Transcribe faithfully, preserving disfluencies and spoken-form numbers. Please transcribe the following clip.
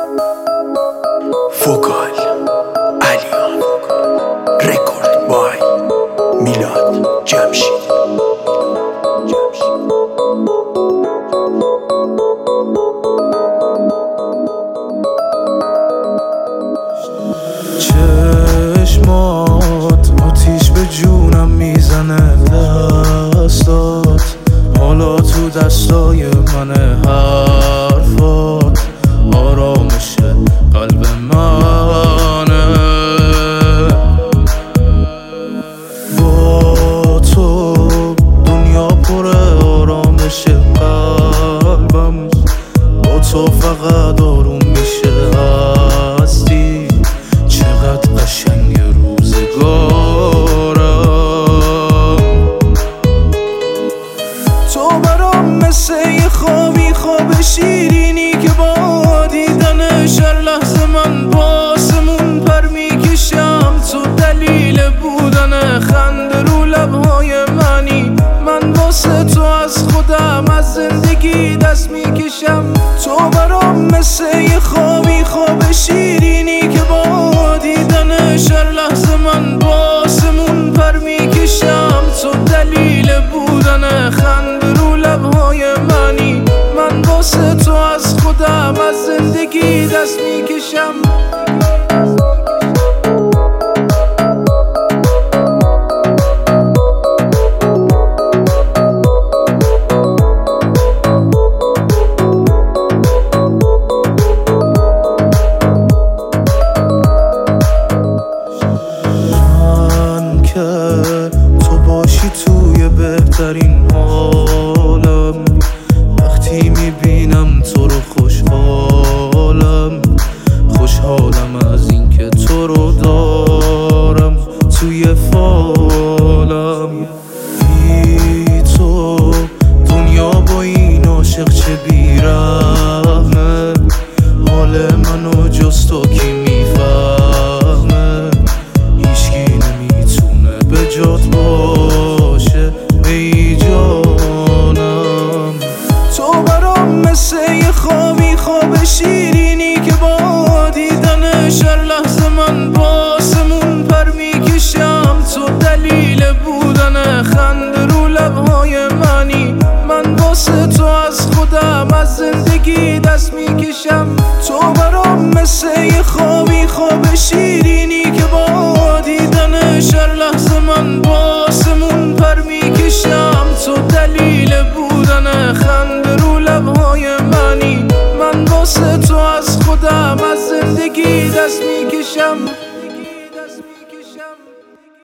فوکال علیان رکورد بای میلاد جمشید. چشمات آتیش به جونم میزنه، دستات حالا تو دستای منه، حرفات آرامش قلب منه. با تو دنیا پر آرامش قلبم، با تو فقط آروم میشه هستی. چقدر قشنگ روزگارم، تو برام مثل یه خوابی، خواب شیرینی که با دیدنش هر لحظه من باسمون پر میکشم. تو دلیل بودن خنده رو لبهای منی، من واسه تو از خودم از زندگی دست میکشم. تو برام مثل یه خوابی، خواب شیرینی که با دیدنش هر لحظه من باسمون پر میکشم. تو دلیل بودن خنده رو لبهای منی، من واسه تو از خودم از زندگی دست میکشم. تو باشی توی بهترین حالم، وقتی میبینم تو رو خوشحالم. خوشحالم از اینکه تو رو دارم توی فالم. بی تو دنیا با این عاشق چه بیرحمه، حال منو جز تو کی میفهمه. هیچکی نمیتونه به جات باشه ای جانم. تو برام مثل یه خوابی، خواب شیرینی که با دیدنش هر لحظه من باسمون پر میکشم. تو دلیل بودن خنده رو لبهای منی، من واسه تو از خودم از زندگی دست میکشم. تو برام مثل یه خوابی، خواب شیرینی که با دیدنش هر لحظه من باسمون پر میکشم. تو دلیل بودن خنده رو لبهای منی، من واسه تو از خودم از زندگی دست میکشم.